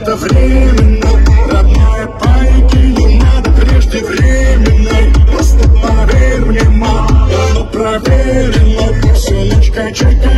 это временно. Родная, пайки не надо преждевременной. Просто поверь мне, мам, давно проверено. Все, ночка, чайка